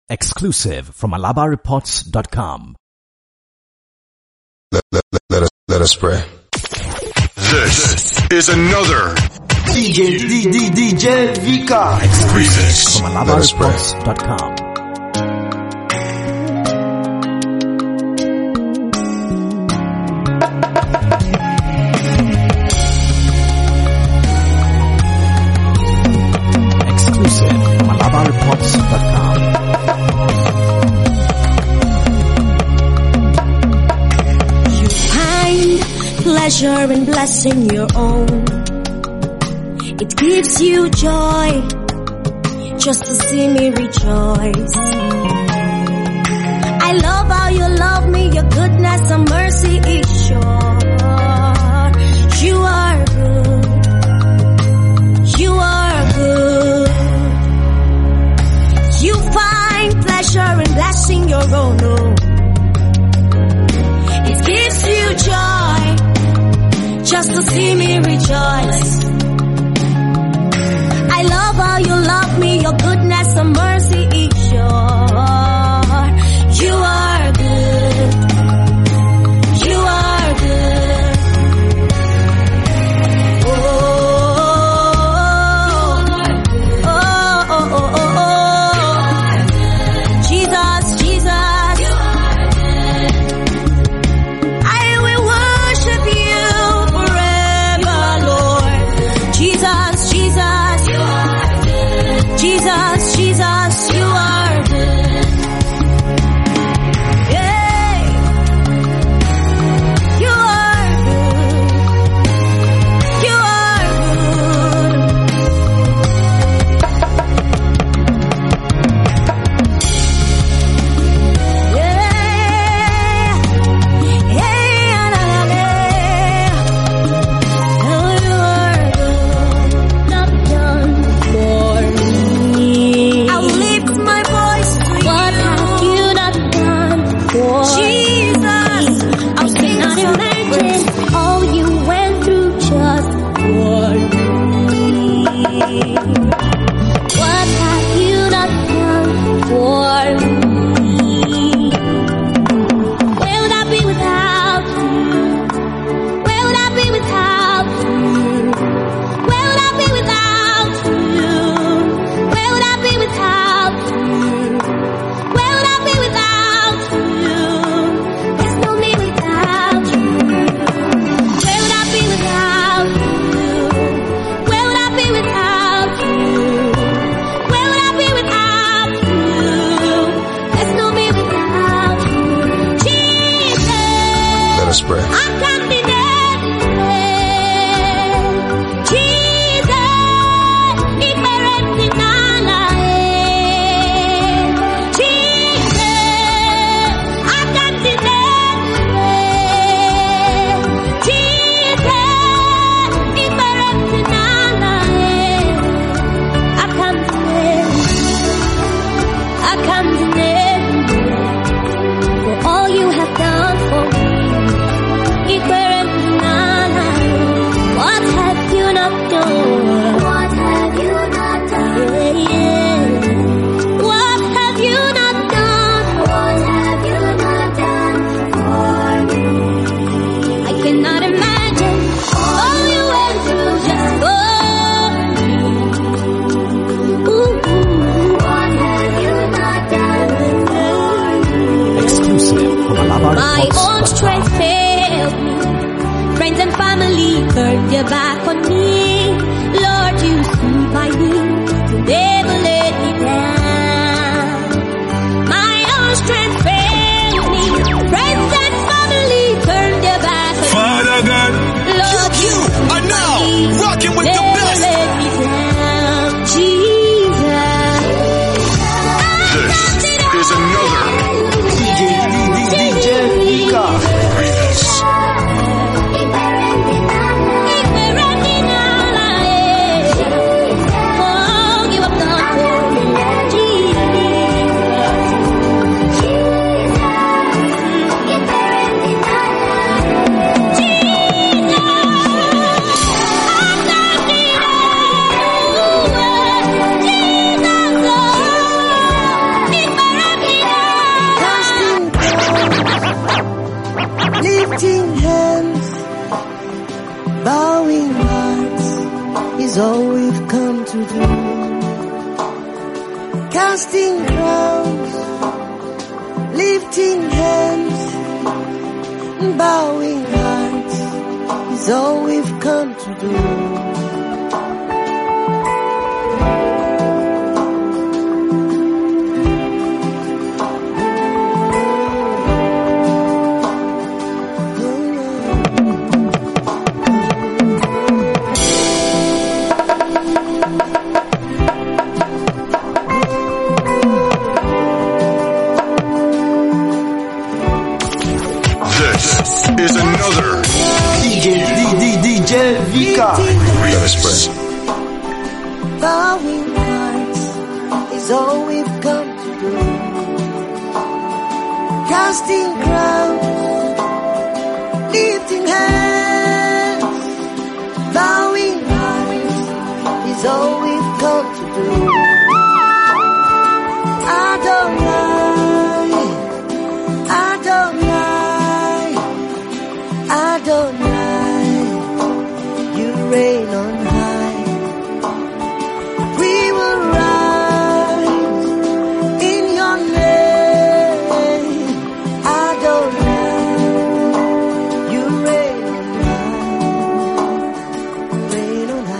Exclusive from alabareports.com. Let us pray. This is another DJ Vika. Exclusive from alabareports.com. Exclusive from alabareports.com. Pleasure and blessing your own. It gives you joy just to see me rejoice. I love how you love me, your goodness and mercy is sure. You are good. You are good. You find pleasure and blessing your own. It gives you joy just to see me rejoice. I love how you love me, your goodness and mercy is sure. You are good. You are good. Oh, oh, oh, oh, oh, oh. Jesus, Jesus. I will worship you. Jesus, Jesus, you are good. Yeah. You are good. You are good. Yeah. Yeah, la, la, la. Oh, you are good. Not done for me. I'll lift my voice to you. What have you not done for Jesus? I cannot imagine all you went through just for me. What have you not done for me? Where would I be without you? Where would I be without you? Where would I be without you? Where would I be without you? Where would I be without you? There's no me without you. Where would I be without you? Where would I be without you? Where would I be without you? There's no me without you. Jesus, Let us pray. I can't be there. Jesus, ignorant in my life. Jesus, I can't be there. Jesus, ignorant in my life. I can't stand. I can't stand for all you have done for me. Ignorant in my life. What have you not done? What have you not done? Yeah, yeah. What have you not done? What have you not done for me? I cannot imagine all you went through just for me. Ooh, what have you not done for me? Exclusive from My own alabareports.com. strength failed me. Friends and family turned their back on me. Lord, you stood by me. You never let me down. My own strength failed me. Friends and family turned their back on Father God. me. Lord, you are now rocking with the never best. let me down. Jesus. This is another DJ Vika. greatest. Ignorant in our life. Oh, you have done for me, Jesus. Jesus. crowns, lifting hands, and bowing hearts is all we've come to do. Is another DJ Vika. Let us pray. Bowing hearts is all we've come to do. Casting crowns, lifting hands, bowing hearts is all we've come to do. Adonai, you reign on high. We will rise in your name. Adonai, you reign on high. Reign on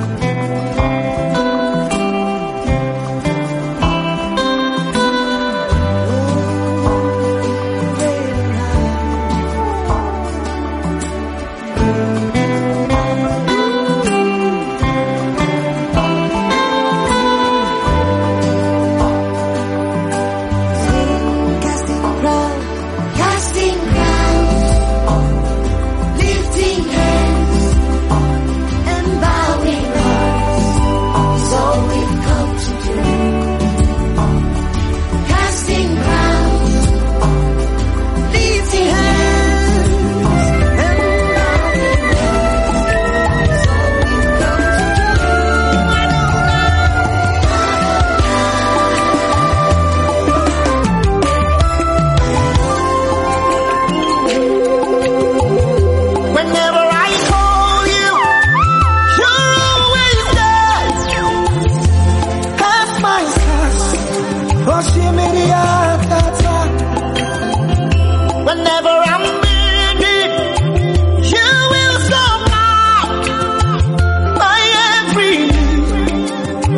whenever I'm needed, you will supply my every need.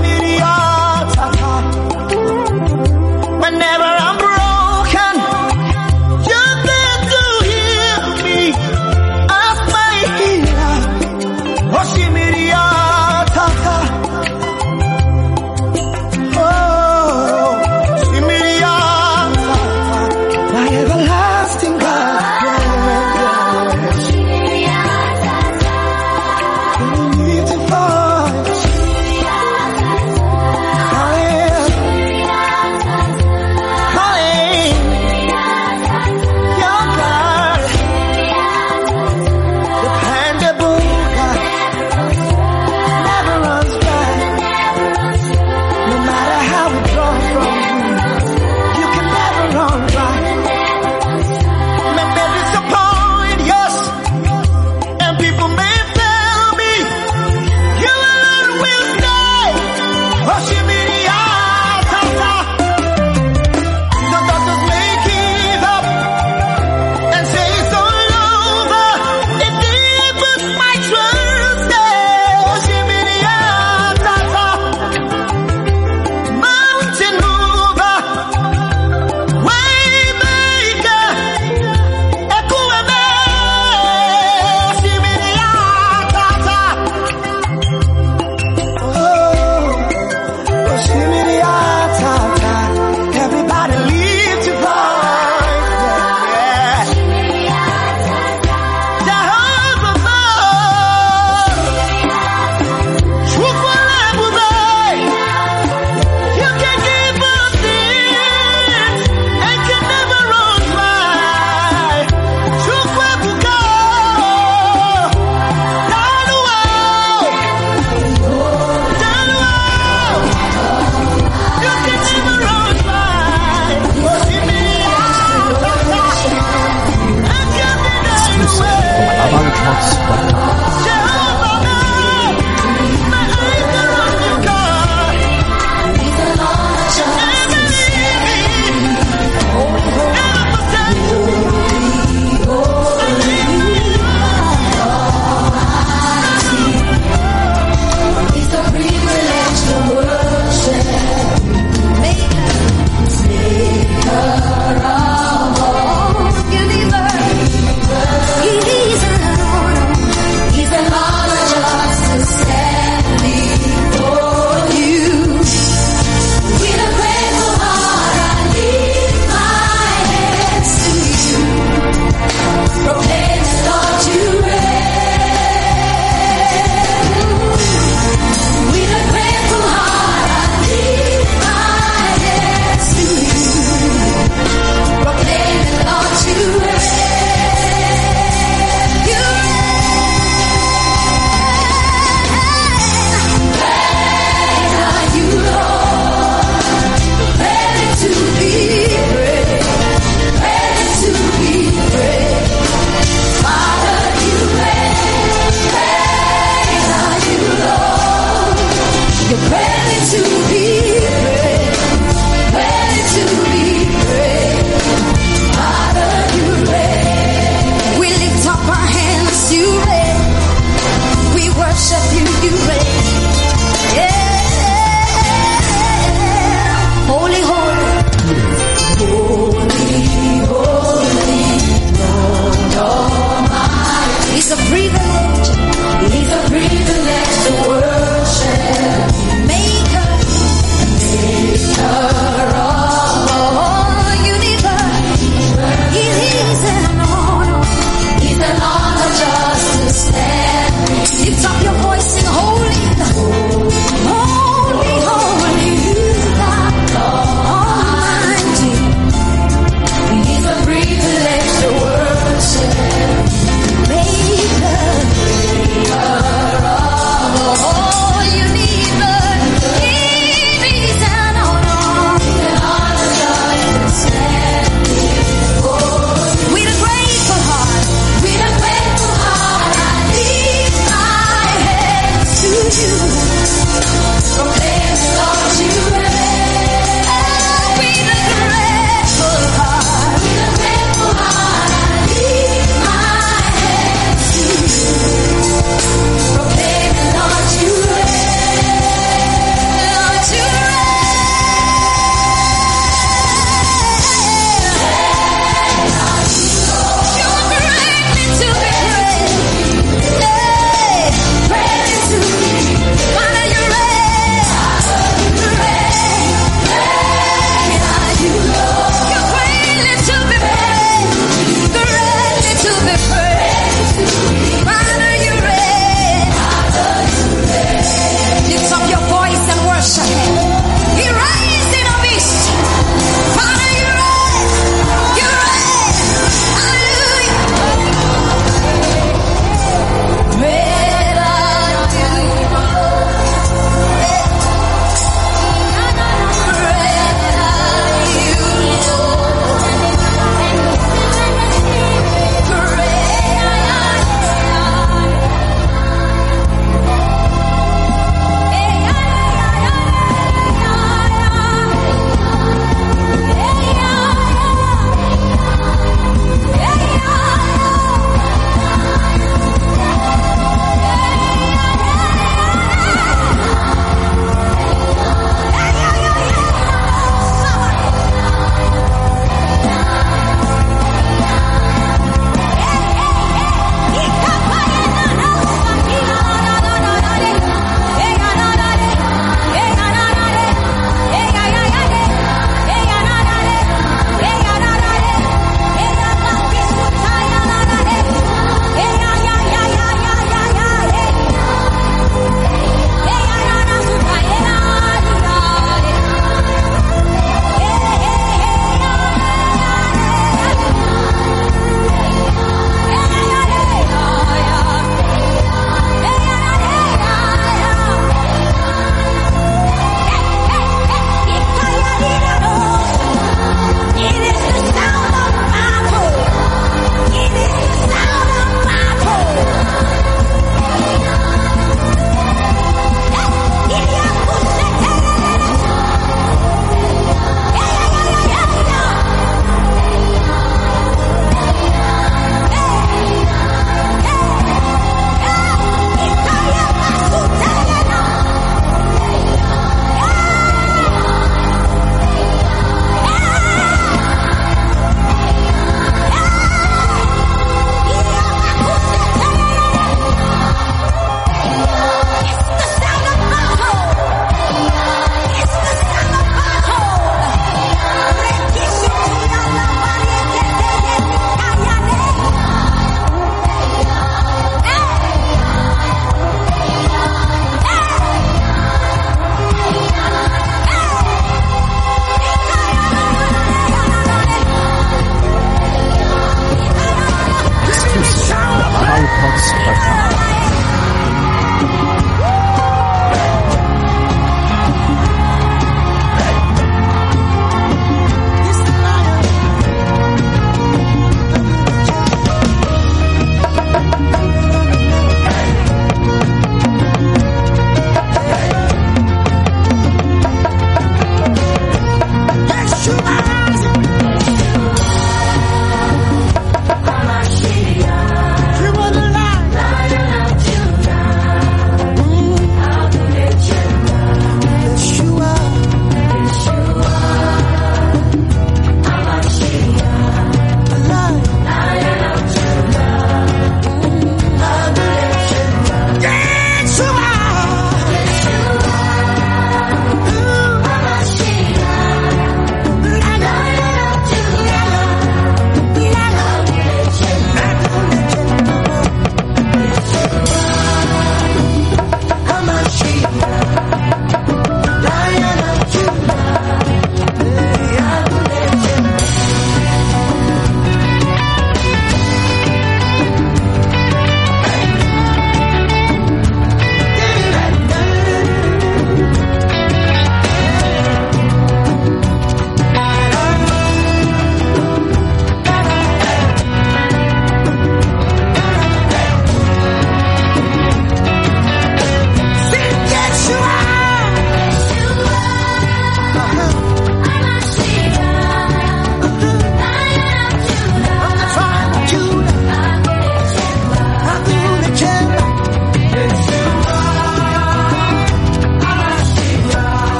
Whenever I'm broken, you're there to heal me as my healer. Oh,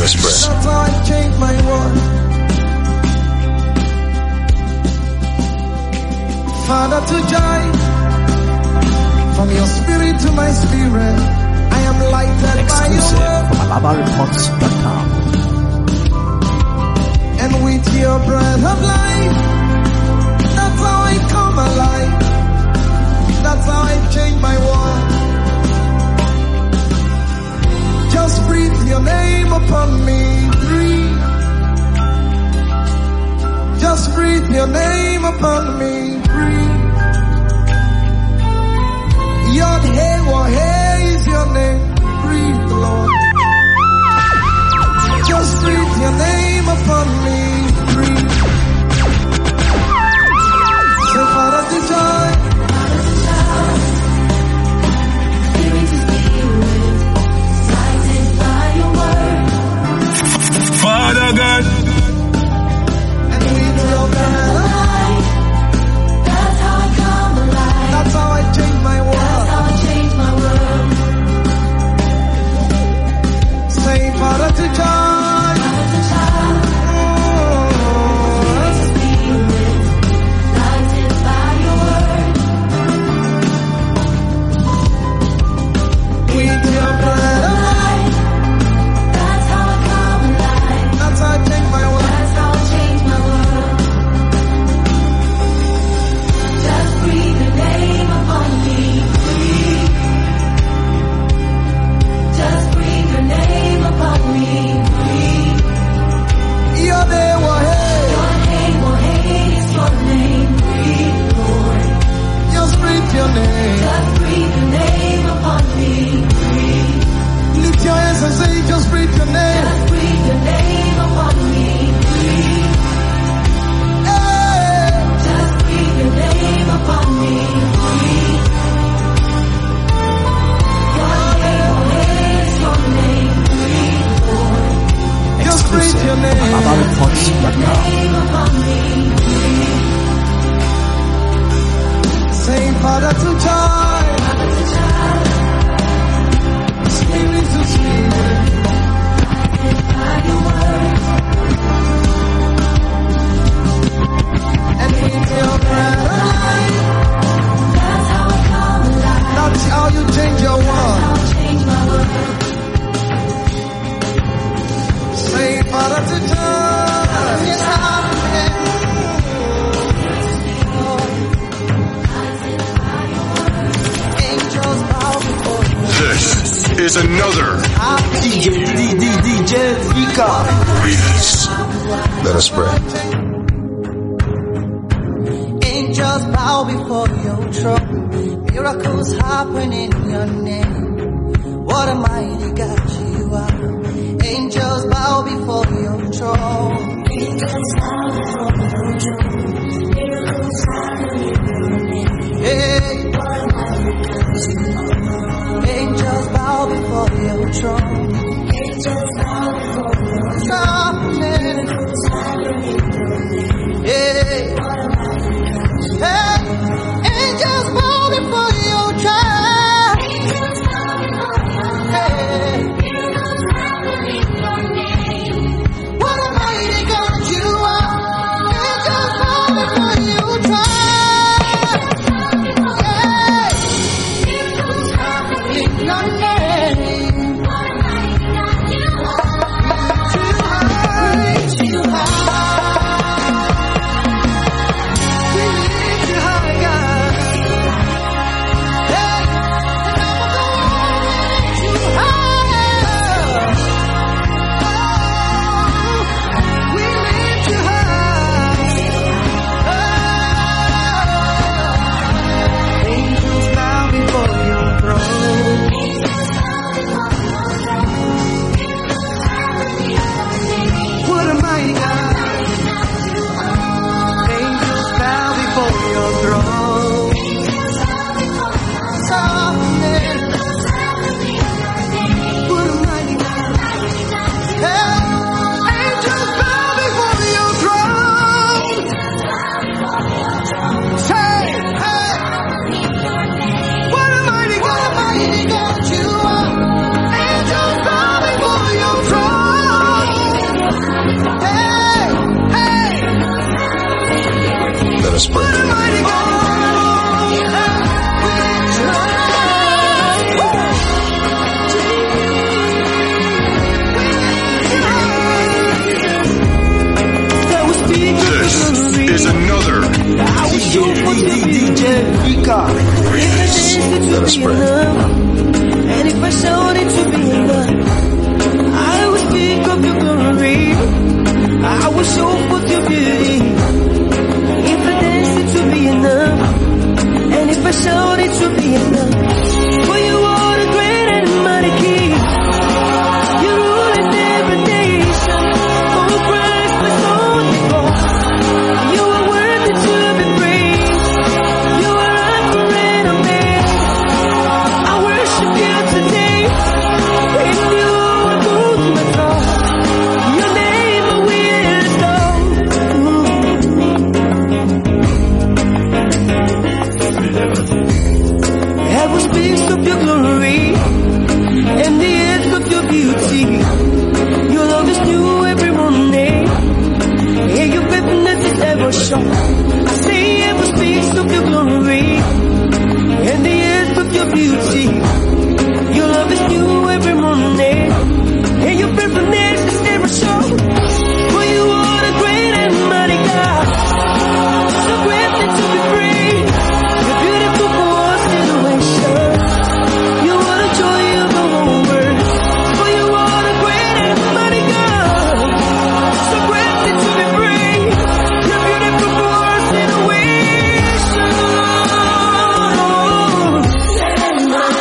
Let us pray. That's how I change my world. Father to joy, from your spirit to my spirit, I am lighted by your Exclusive word. from MalabarReports.com. And with your breath of life, that's how I come alive. That's how I change my world. Just breathe your name upon me, breathe. Just breathe your name upon me, breathe. Yod Hey Wah Hey is your name, breathe, Lord. Just breathe your name upon me, breathe. Say Father to joy. Father God, And with your breath, That's how I come alive. that's how I change my That's world. how I change my world. Say Father to joy. As a child, lighted by your word. With your breath of life, That's how I come alive. that's how I change my world. That's how I change my world. Just breathe your name upon me, breathe. Just breathe your name upon me, breathe. Your day Wah Hey. Your name, oh hey, is your name, breathe, Lord. Just breathe your name. Just breathe your name upon me, breathe. Lift your hands and say, just breathe your name. Just breathe your name upon me, breathe. Hey. Just breathe your name upon me, breathe. Your name, oh hey, is your name, breathe, Lord. Just breathe Exclusive your from name. MalabarReports.com. Name upon me, breathe. Say Father to joy. As a child, Spirit to spirit. by your word. And with your breath of life, That's how I come alive. that's how you change your world. How I change my world. Say Father to joy. Angels bow before you. this is another DJ Vika. greatest. Let us pray. Angels bow before your throne. Miracles happen in your name. What a mighty God you are. Angels bow before your throne. Hey. Angels bow before your throne. Hey. Hey. Angels bow before your throne. Hey. What a mighty God you are. Angels bow before your throne. Vika. Let us pray. And if I showed it to be enough, I would speak of your glory. I will show forth your beauty. If I danced it to be enough, and if I showed it to be enough, for you are the great and mighty King. You rule in every nation. Oh Christ, my soul is born. You are worthy to be praised. You are Alpha and Omega. I worship you today. In you I go to my throne. Your name I will extol. Heaven speaks of your glory, and the earth of your beauty. Your love is new every morning, and your faithfulness is ever sure. I say heaven speaks of your glory, and the earth of your beauty. Your love is new every morning, and your faithfulness is ever sure. For you are the great and mighty God, so great to be praised. You're beautiful for all situations. You are the joy of the whole world. For you are the great and mighty God, so great to be praised. You're beautiful for all situations.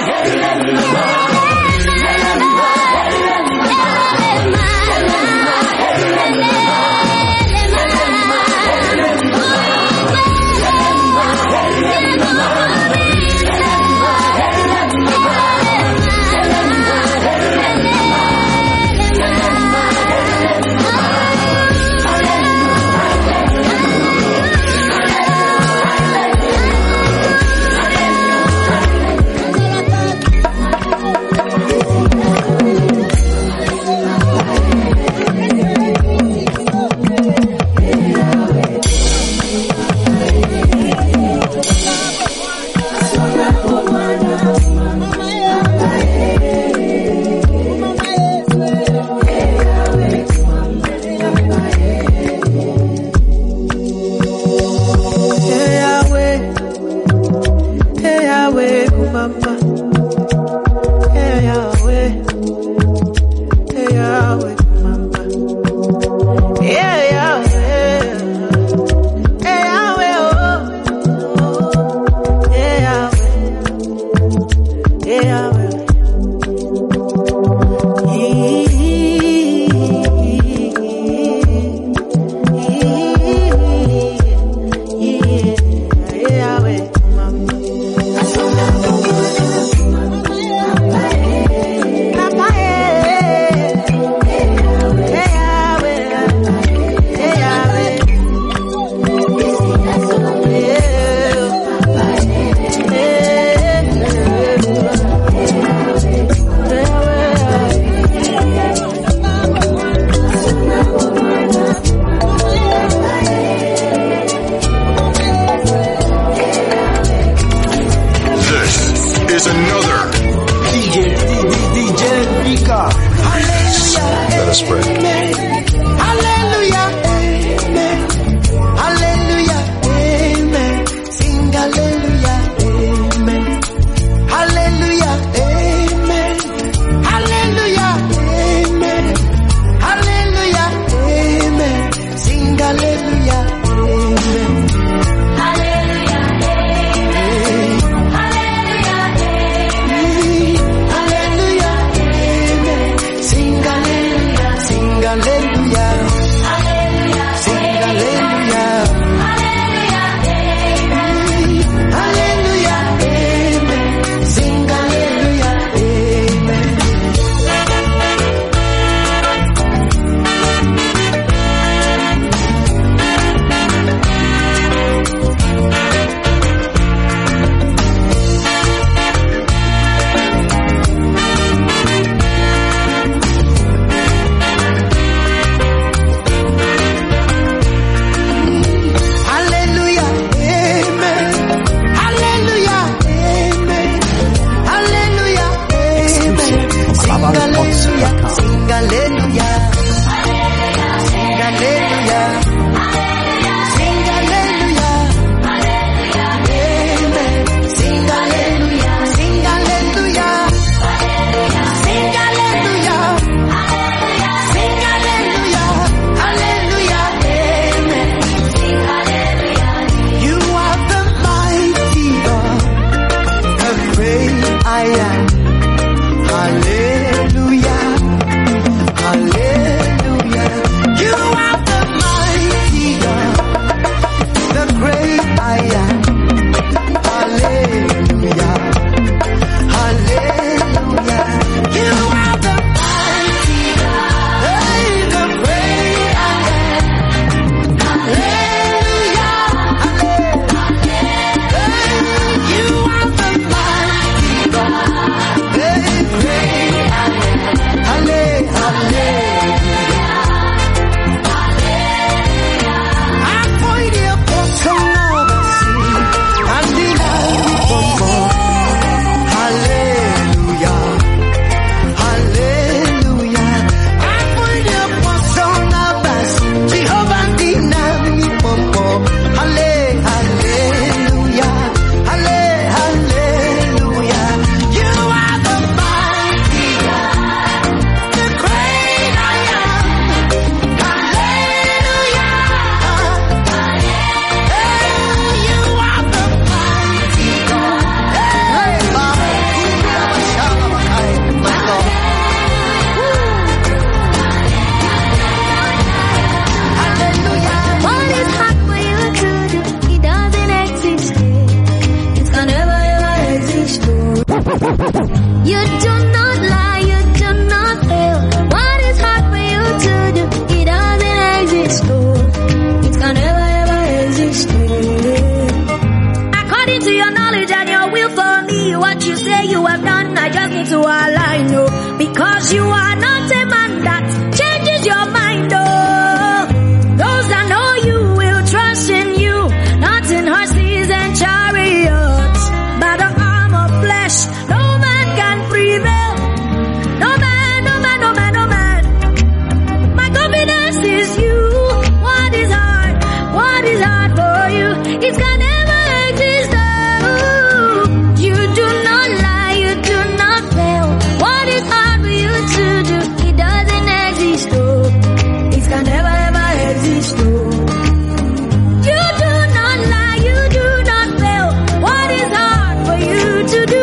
You do not lie, you do not fail. What is hard for you to do? It doesn't exist, oh. It can never ever exist, oh. According to your knowledge and your will for me, what you say you have done, I just need to align, oh. Because you are not a man that changes your mind, oh. Those that know you will trust in you, not in horses and chariots. By the arm of flesh, no man can prevail. No man, no man, no man, no man. My confidence is you. What is hard? What is hard for you? It can never exist. Oh. You do not lie, you do not fail. What is hard for you to do? It doesn't exist. Oh. It can never ever exist. Oh. You do not lie, you do not fail. What is hard for you to do?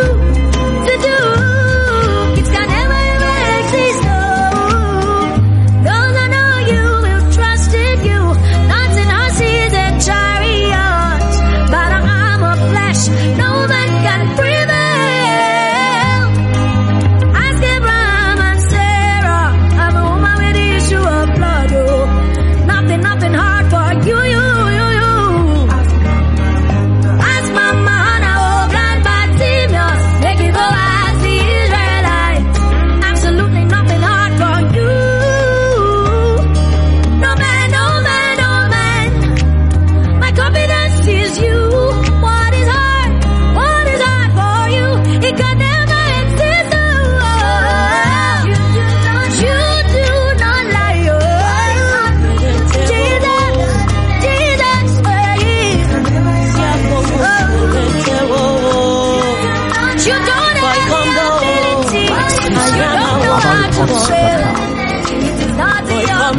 It can never ever exist. Oh. Those I know you will trust in you, not in horses and chariots. By the arm of flesh, no man can prevail. Ask Abraham and Sarah, I'm a woman with the issue of blood. Oh. Nothing hard for you. Ask Mama Hannah, oh God, Bartimaeus, make it go as the Israelites. Absolutely nothing hard for you. No man, no man, no man. My confidence is you. What is hard? What is hard for you? It can never exist. Oh. You do not lie. Oh. Jesus, you don't have the ability. You don't know how to fail. It is not in your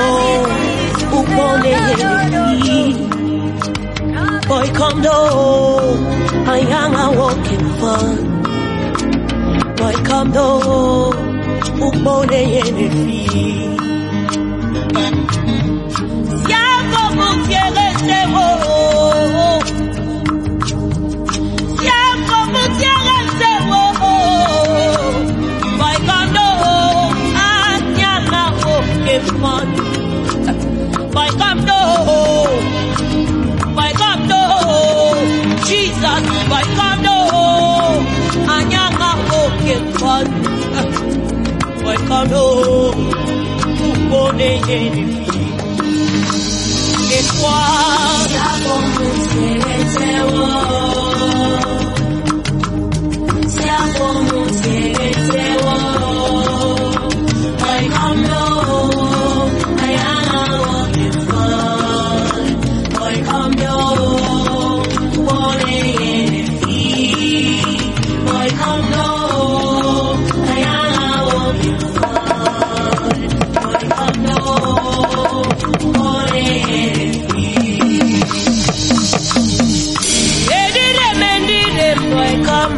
capacity. Boy, come down, I am a walking fun. Boy, come down, upone yenefi. Siamo mutiere sewo, siamo mutiere sewo. Boy, come down, I am a walking fun. Boy, come down. Boy, come down, Jesus, boy, come down, anyanga walking fun. Boy, come down, upone yenefi. Et toi, siamo mutiere sewo, siamo mutiere sewo. Boy, come down, anyanga walking fun. Boy, come down, upone yenefi. Boy, come down, anyanga walking fun. Boy, come down, upone yenefi. Edide mendide, boy, come.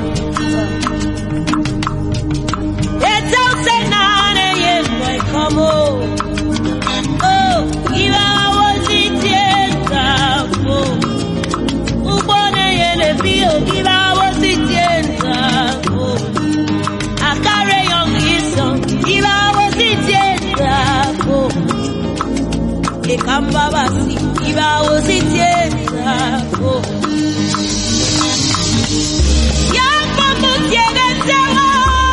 It's all say nane, yes, boy, come on. Oh, give our citizenza. Upone yenefi, oh, give our citizenza. I carry on his song, give our citizenza. Ekamba basi, give our citizenza. Yamba mutiere sewo,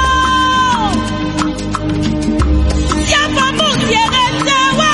yamba mutiere sewo.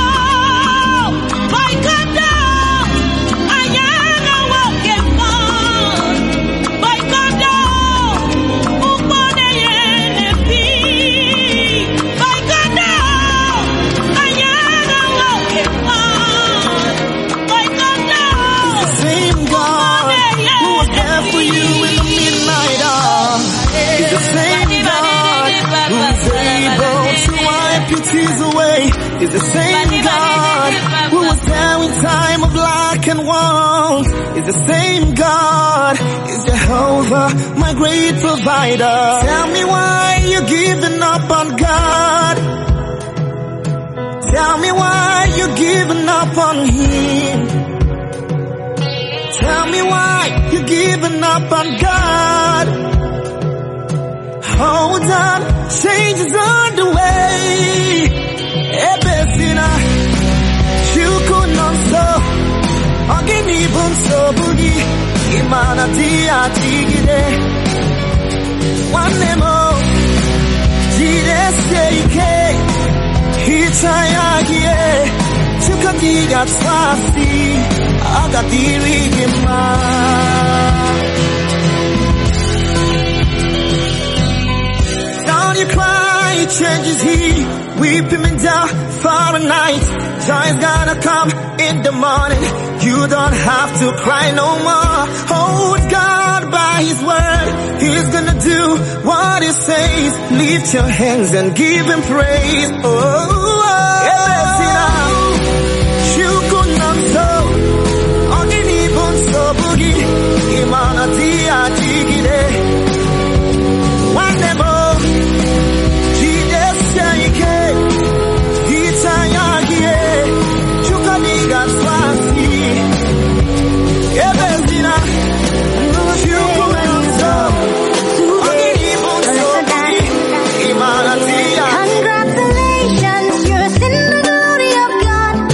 Boy, come down, anyanga walking fun. Boy, come down, upone yenefi. Boy, come down, anyanga walking fun. Boy, come down. Same God who was there for you in the midnight hour is the same God who is able to wipe your tears away. Is the same God who was there in time of lack and want. Is the same God. Is Jehovah my great provider. Tell me why you're giving up on God. Tell me why you're giving up on Him. Tell me why you're giving up on God. 어긴 입은 소분이 이만하디야 지기래 완내모 지레세이케 히차야기에 축하디가 차시 아가디리기만 Don't you cry, changes he weeping me down for a night. Joy's gonna come in the morning. You don't have to cry no more. Hold God by His word. He's gonna do what He says. Lift your hands and give Him praise. Oh, 죽고 남서 어긴 입은 서북이 이만하디야 지기래 완내모 지대세이게 이차야기에 축하비가 쏴시 예배지나 죽고 남서 어긴 입은 서북이 이만하디야 Congratulations, you're in the glory of God.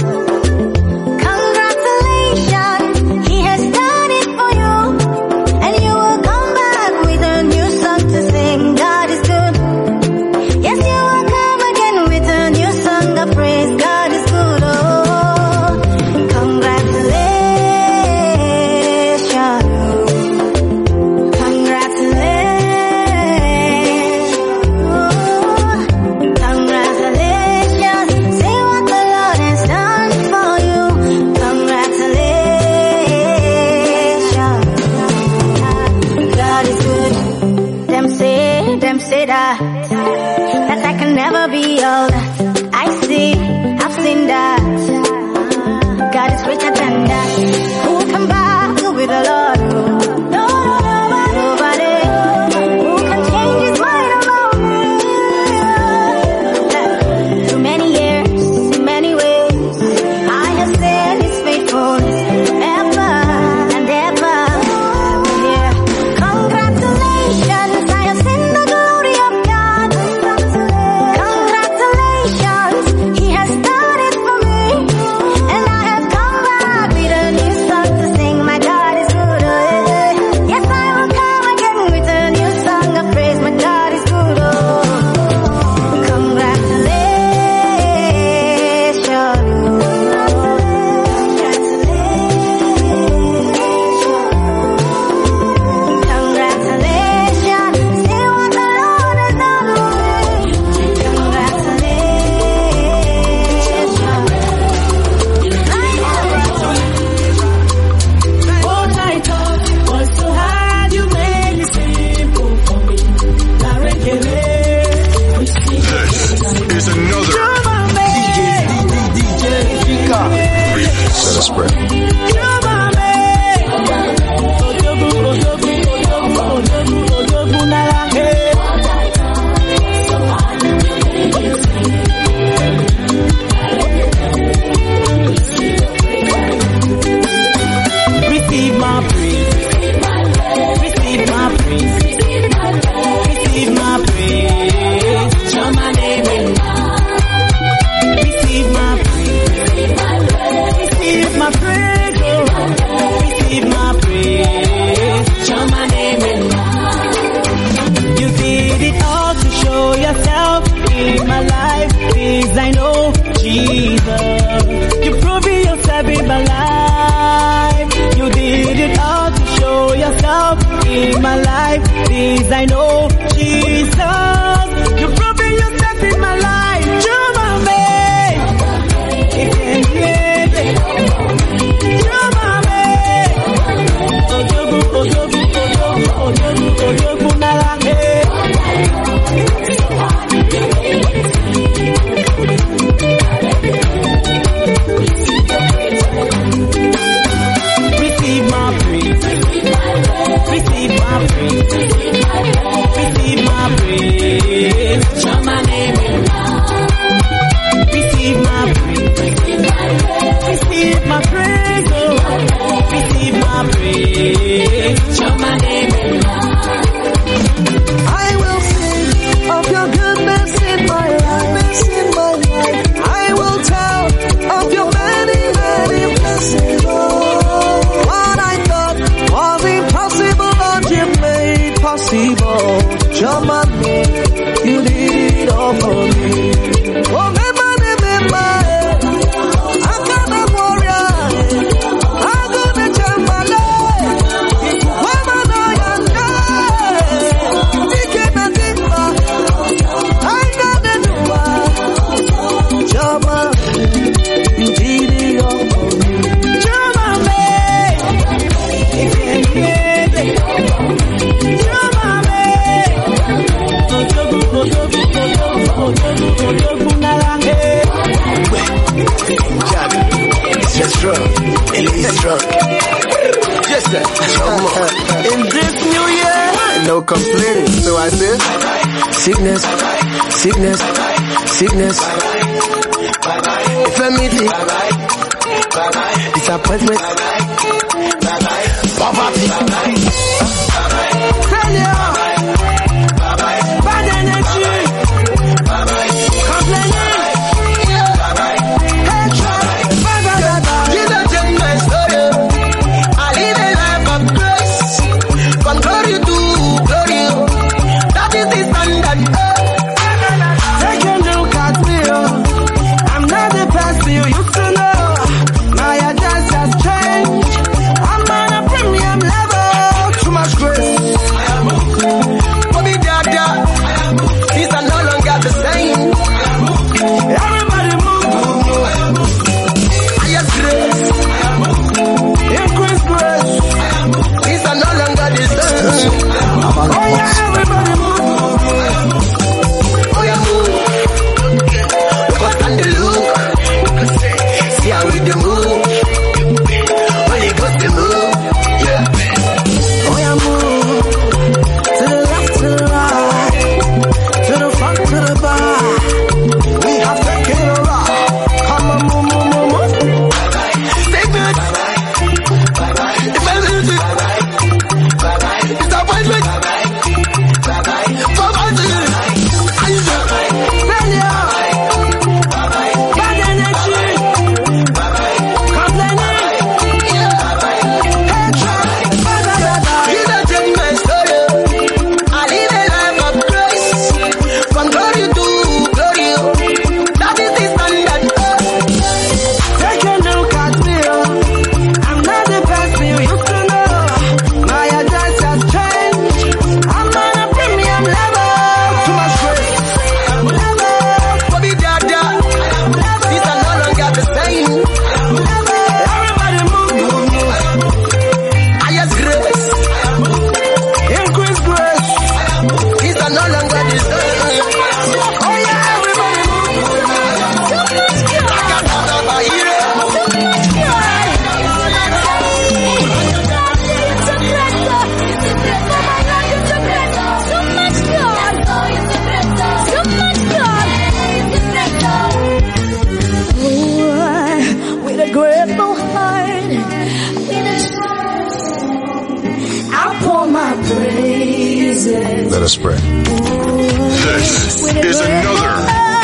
Congratulations, He has done it for you. And you will come back with a new song to sing. God is good. Yes, you will come again with a new song of praise. God is good. Oh, congratulations. Congratulations. Say what the Lord has done for you. Congratulations. God is good. Them say that I can never be all that. I've seen that. God is richer than that. Who can battle with the Lord? Nobody. Who can change His mind about me? Through many years, in many ways, I have seen His faithfulness ever and ever. Yeah. Congratulations, I have seen the glory of God. Congratulations, He has done it for me. And I have come back with a new song to sing. My God is good. Oh, yes, I will come again with a new song of praise. My God is good. Oh, congratulations. Congratulations. Say what the Lord has done for me. What I thought was so hard, you made it simple for me. This is another Let us pray. Receive my praise. Receive my praise. Receive my praise. Show my name in receive my praise. Receive my praise. Oh. Receive my praise. Show my name in you did it all to show yourself in my life. Please, I know Jesus. You prove yourself in my life. You did it all to show yourself in my life. Please, I know Jesus. You prove yourself in my life. You're my man. You're my man. Ojogu, ojogu, ojogu, ojogu, ojogu, nala. Receive my praise. Receive my praise. Receive my praise. Show my name in receive my praise. Receive my praise. Oh. Receive my praise. Show my name in I will sing of your goodness in my life. I will tell of your many, many blessings, Lord. impossible. Your mommy, you did it all for me. Oh, me, I got a warrior. I got a chamberlain. It's woman I am. I got a new Jama, you did it all for me. Jama, it's just drunk. It's drunk. Yes, sir. in this new year, No complaining. So I said, sickness, sickness, sickness, infirmity, disappointment, poverty, failure, bad energy, complaining, hatred, You don't change my story. I live a life of grace. From glory to glory. That is the standard. Take a look at me, I'm not the person you used to know. My address has changed. I'm on a premium level. Too much grace. Bobby Dada. These are no longer the same. Everybody move. Highest grace. Increase grace. These are no longer the same. Oh yeah, everybody move. Oh yeah, move. Look what's on the look. See how we do move. Only got the move. Yeah. Oh yeah, move. To the left, to the right. To the front, to the back. We have taken a ride. Come on, move, move, move, move. Statement. Emergency. Disappointment. Poverty. Failure. Bad energy. Complaining. Hatred. You don't change my story. I live a life of grace. From glory to glory. That is the standard. Take a look at me, I'm not the person you used to know. My address has changed. I'm on a premium level. Too much grace. Bobby Dada. These are no longer the same. Everybody move. Highest grace. Increase grace. These are no longer the same. Oh yeah, everybody move. With a grateful heart, I pour my praises. Let us pray. This is another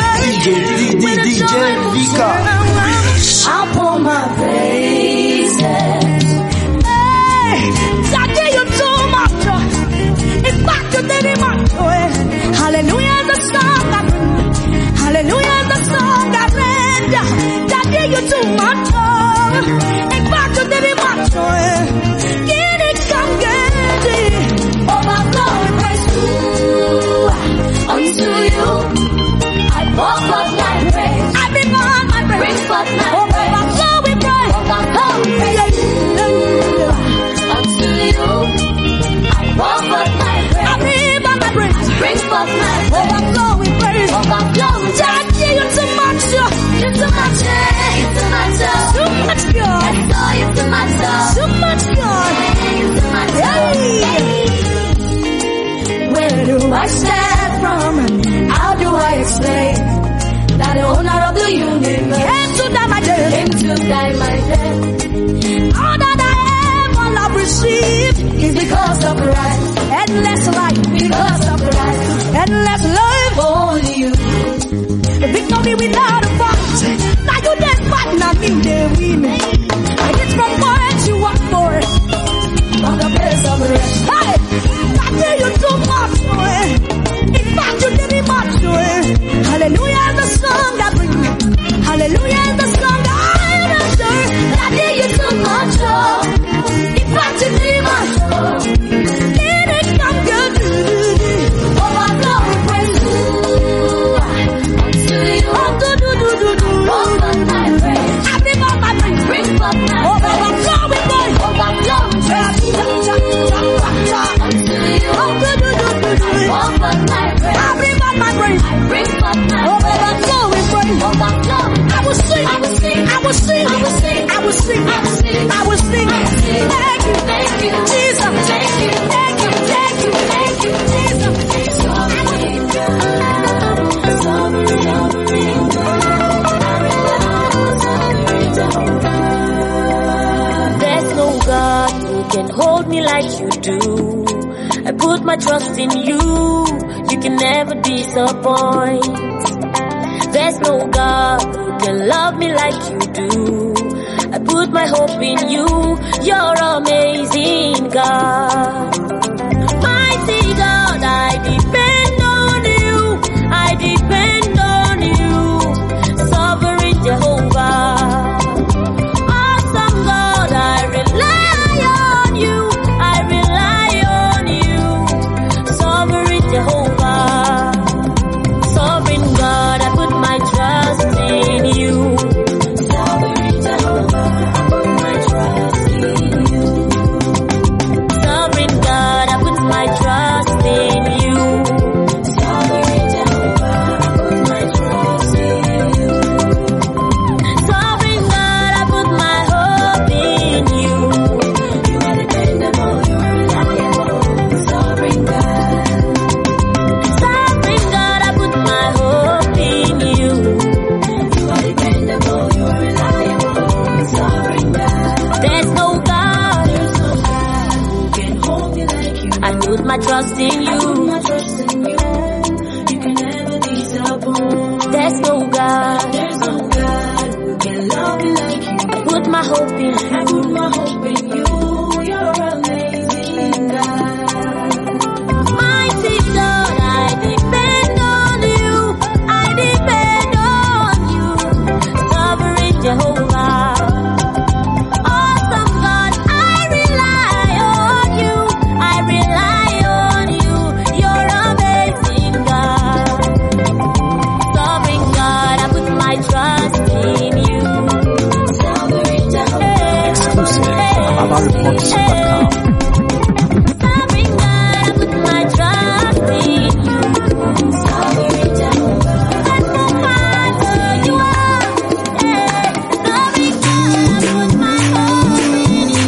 DJ Vika. I pour my praises. Hey, Daddy, you too much. It's back to the much. Hallelujah, the song I read. Hallelujah, the song I read. Daddy, you too much. It's back to the much. Get it, come get it. Overflowing praise unto you. I pour forth my praise. I bring on my praise. Bring forth my praise. Overflowing praise. Overflowing praise. Unto you. I pour forth my praise. I bring on my praise. Bring forth my praise. Overflowing praise. Overflowing. Daddy, you're too much. You're too much. You're too much. Too much God. You're too much. Too much God. You're too much. Where do I start from? How do I explain that the owner of the universe came to die my death? Came to die my death. All that I ever love received is because of Christ. Endless life because of Christ. Endless life only you. The victory without a fight. Now you just fight, not me, they win. I get from what you want for it. On the place of rest. Hey, I tell you to do. I put my trust in you. You can never disappoint. There's no God who can love me like you do. I put my hope in you. You're amazing, God. Mighty God, I depend on you. I depend on you. Sovereign Jehovah. Awesome God, I rely on you. I rely on you. Sovereign Jehovah. Sovereign God, I put my trust in you. Sovereign Jehovah, I put my trust in you. Sovereign God, I put my trust in you. Sovereign Jehovah, I put my trust in you. Sovereign God, I put my hope in you. You are dependable, you are reliable. Sovereign God. Sovereign God, I put my hope in you. You are dependable, you are reliable. Sovereign God. There's no God who can hold me like you. I put my trust in you. You can never disappoint. There's no God who can love me like you. I put my hope in you. I put my hope in you. You're amazing, God. Mighty God, I depend on you. I depend on you. Sovereign Jehovah. Awesome God, I rely on you. I rely on you. You're amazing, God. Sovereign God, I put my trust in you. Sovereign Jehovah. Exclusive from AmariPods.com. Sovereign God, I put my trust in you. Sovereign Jehovah. That's the Father you are. Yeah. Sovereign God, I put my hope in you.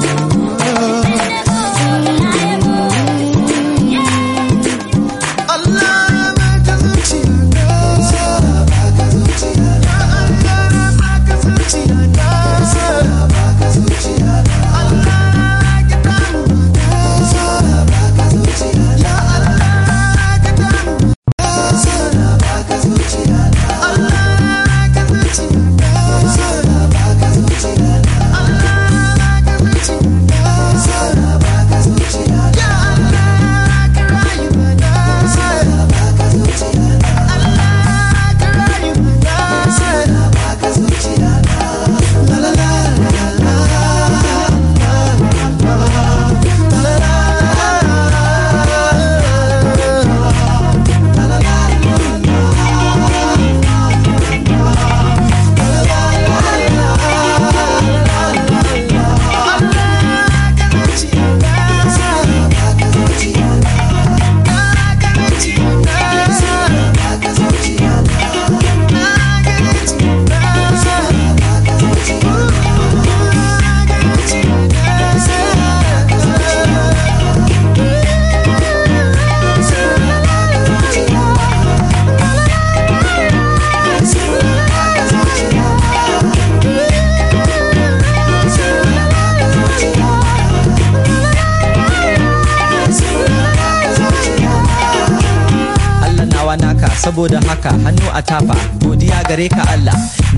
saboda haka hannu a tafa godiya gare ka Allah.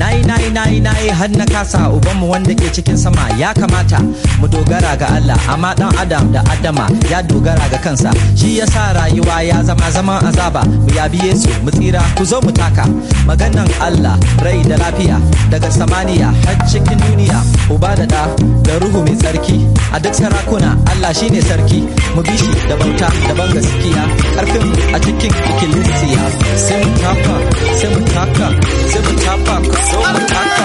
nayi har na kasa ubanmu wanda ke cikin sama ya kamata mu dogara ga Allah, amma dan adam da adama ya dogara ga kansa, shi yasa rayuwa ya zama zaman azaba. Mu yabi Yesu mu tsira, ku zo mu taka maganan Allah, rai da lafiya daga samaniya har cikin duniya, uba da da da ruhu mai tsarki, a duk sarakuna Allah shine sarki, mu bi shi da bauta da ban gaskiya, karfin a cikin ikkilisiya. Sai mu taka, sai mu taka, sai mu taka, ku zo mu taka.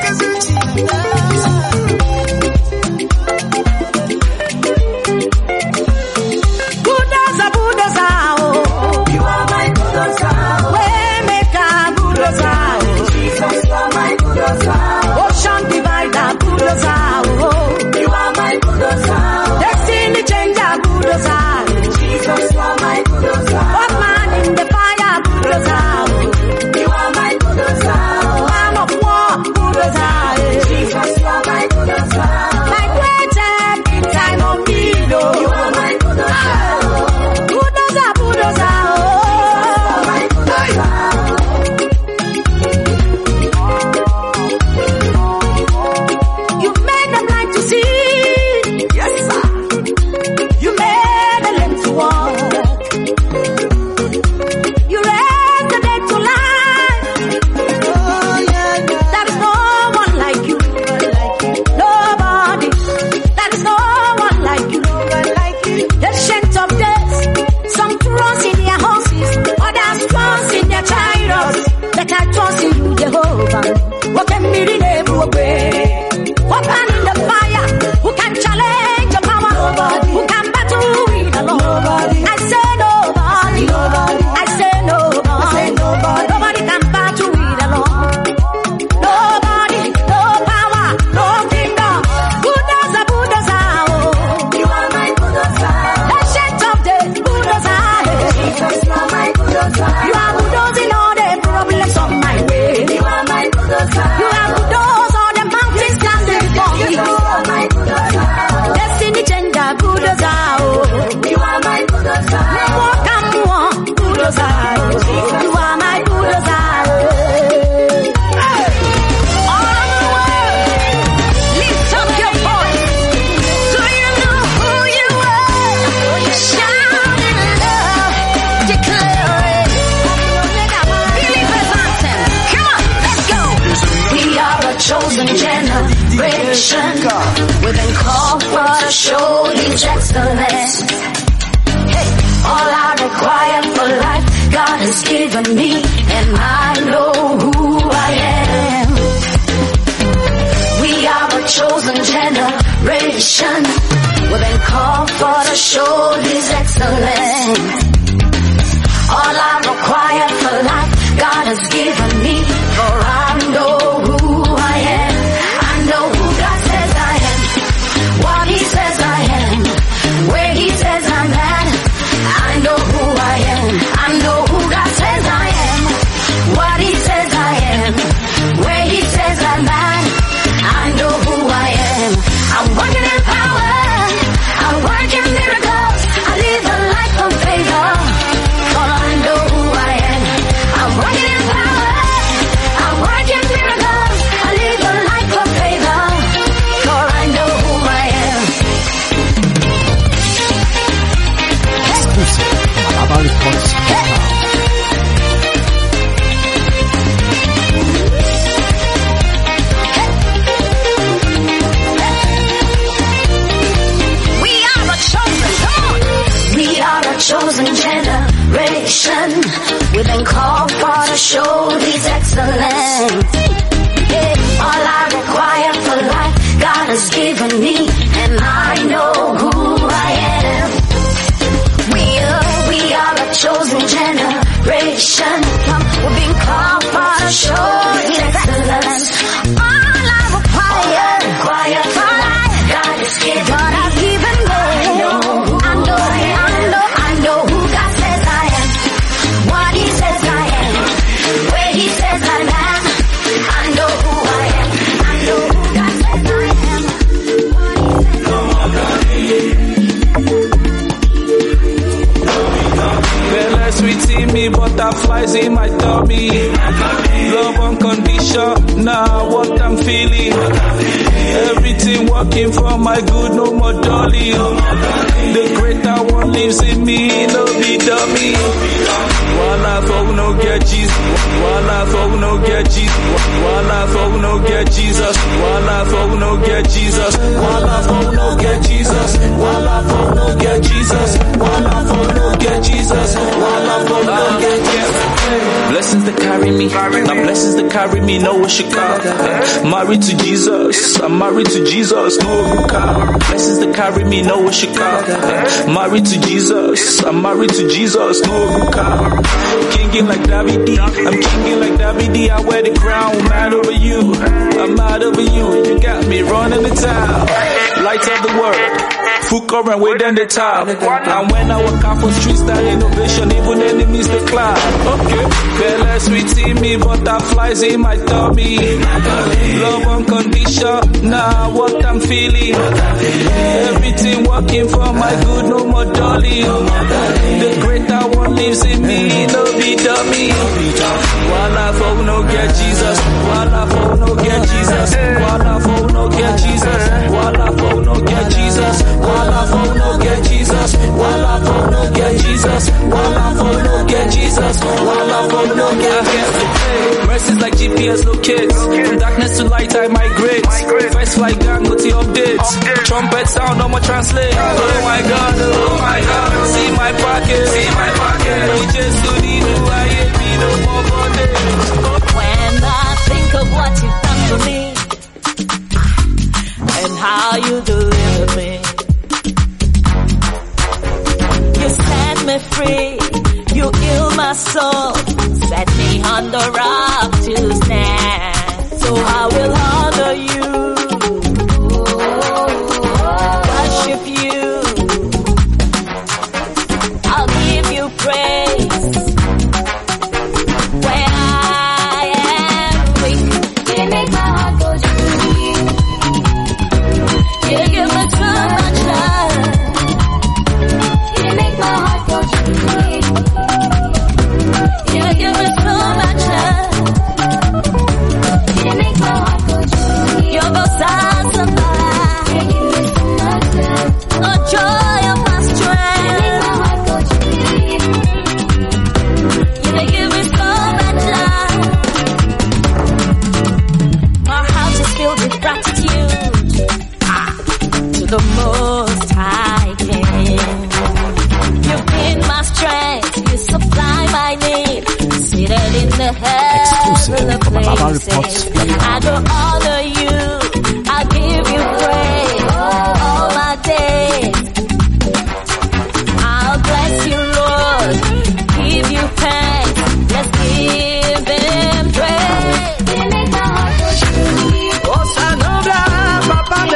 Ocean divider, bulldozer, oh. You are my bulldozer. Destiny changer, bulldozer. Jesus, you are my bulldozer. What man in the fire, bulldozer. You are my bulldozer. Man of war, bulldozer. excellence. Hey, all I require for life, God has given me, and I know who I am. We are a chosen generation. We've been called for to show His excellence. All I require for life, God has given me, for I know who I am. I know who God says I am, what He says I am, where He says I'm at. I know who I am. I know who God says I am, what He says I am, where He says I'm at. I know who I am. I'm working in power, I work in miracles, I live a life of favor, for I know who I am. I'm working in power, I work in miracles, I live a life of favor, for I know who I am. Exclusive on AbbaRecords.com. Chosen generation, we've been called for to show His excellence. Yeah, all I require for life, God has given me, and I know who I am. We are a chosen generation. We've been called for to show His excellence. All I require for life, God has given me. I know who God says I am, what He says I am, where He says I'm at. I know who I am. I know who God says I am, Bella sweet in me, butterflies in my tummy. Love unconditional, nah, what I'm feeling. Everything working for my good, no more dolly. The greater one lives in me, no be dummy. Walla for no get Jesus, walla for no get Jesus, walla for no get Jesus, walla for no get Jesus, walla for no get Jesus, walla for no get Jesus, walla for no get Jesus, walla for no get Jesus. Blessings that carry me, now blessings that carry me, no one should come. Married to Jesus, I'm married to Jesus, no one come. Blessings that carry me, no one should come. Married to Jesus, I'm married to Jesus, no one come. Kinging like Davide, I'm kinging like Davide, I wear the crown, mad over you, I'm mad over you, you got me running the town. Light of the world, full current, way down the top. And when I walk out for streets, that innovation, even enemies they climb. Okay, Bella sweet in me, butterflies in my tummy. Love unconditional, nah, what I'm feeling. Everything working for my good, no more dolly. The greater one lives in me, no be dummy. Walla for no get Jesus, walla for no get Jesus, walla for no get Jesus, walla for no get Jesus, walla for no get Jesus, walla for no get Jesus, walla for no get Jesus, walla for no get Jesus. Mercies like GPS locates, from darkness to light I migrate. First flight Dangote updates, trumpet sound I'ma translate. Oh my God, see my pocket, see my pocket. We just do need to be no more bondage. When I think of what you've done for me and how you deliver me, you set me free, you heal my soul, set me on the rock to stand. So I will honor you, worship you, I'll give you praise. When I am weak, you make my heart go dreamy. You give me too much love. You make my heart go dreamy. You give me so much love. You make my heart go the heavenly places. I go honor you, I give you praise all my days. I'll bless you, Lord, give you thanks. Let's give him praise. You make my heart go sweet. Oh, Sanobla, Papa,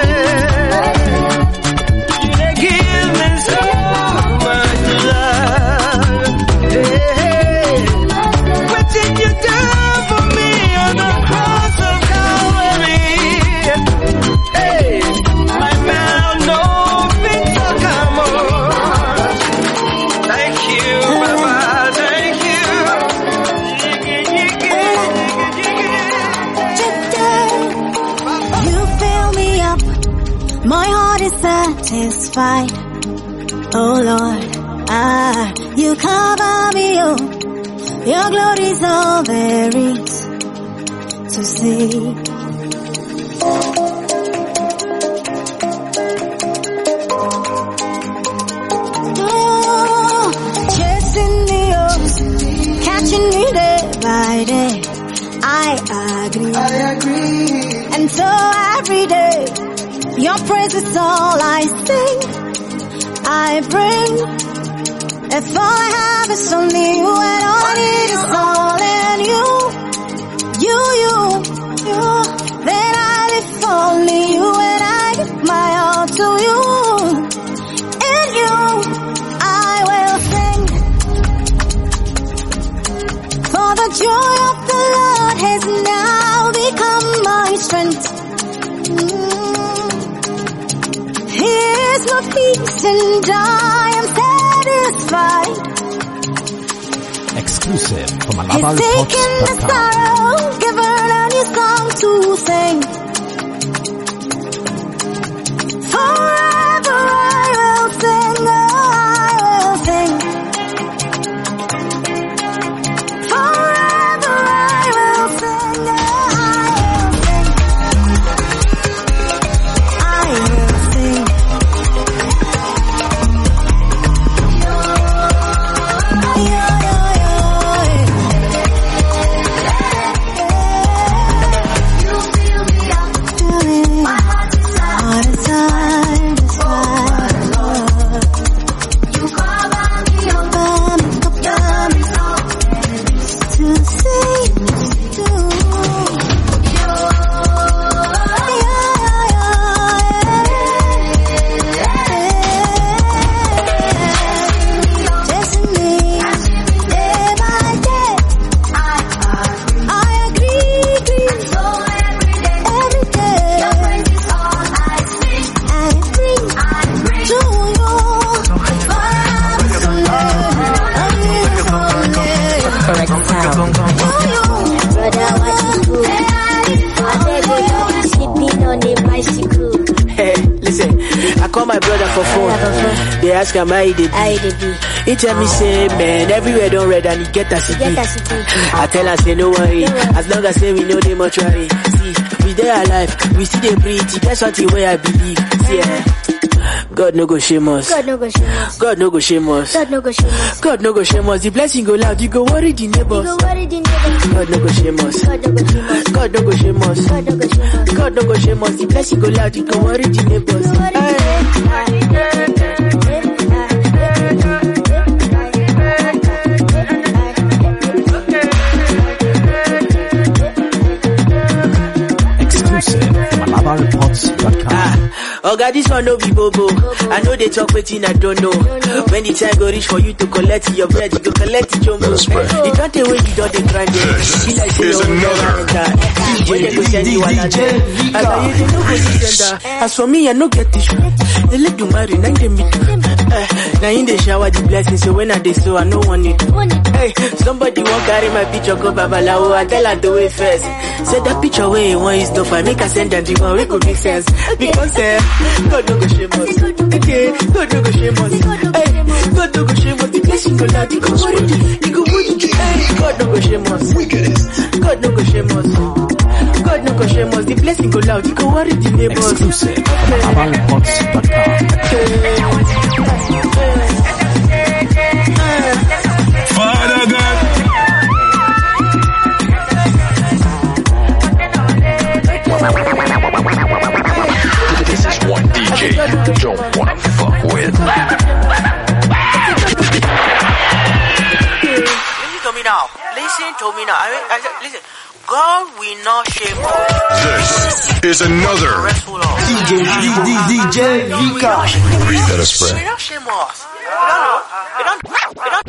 you give me so much love. Hey, what did you do for me on the cross of Calvary? Hey, my man, no victor, come on. Thank you, Baba, thank you. You fill me up, my heart is satisfied. Oh Lord, you cover me, oh, your glory's all there is to see. Oh, chasing me, oh, catching me day by day. I agree. And so every day, your praise is all I sing. I bring. If all I have is only you, and all I need is all in you, then I live for only you, and I give my all to you. In you, I will sing. For the joy of the Lord has now become my strength. He is my peace, and I am satisfied. Exclusive from He's taken the sorrow, given a new song to sing. Forever I will sing, I will sing. Forever I will sing, I will sing. My brother for phone. They ask him how he did. He tell me say, man, everywhere don't red and he get a city. I tell her say no worry, as long as say we know the mortuary. See, we they alive, we see they breathe. That's what the way I believe. See, God no go shame us. God no go shame us. God no go shame us. God no go shame us. God no go shame us. The blessing go loud, you go worry the neighbors. God no go shame us. God no go shame us. God no go shame us. God no go shame us. The blessing go loud, you go worry the neighbors. Oh God, this one no be bobo. I know they talk waiting, I don't know. When the time go reach for you to collect your bread, you go collect your jumbo. You can't wait, you don't grind it. Here's another DJ. As for me, I no get this. They let you marry, now they meet. Now in the shower the blessings, so when I dey so I no want it. Hey, somebody won't carry my picture, go babalawo, I tell her do it first. Say that picture where you want is no for make her send them the one we could make sense. Because God no go shame us. Okay, God no go shame us. Hey, God no go shame us. The blessing go loud, you go worry, you go put it. Hey, God no go shame us. God no go shame us. God no go shame us. The blessing go loud, you go worry the neighbors. Exclusive. Father God, This is one DJ you don't wanna fuck with. Listen to me now. Listen to me now. Listen. God will not shame us. This is another DJ Vika. Let us spread. He will not shame us. We don't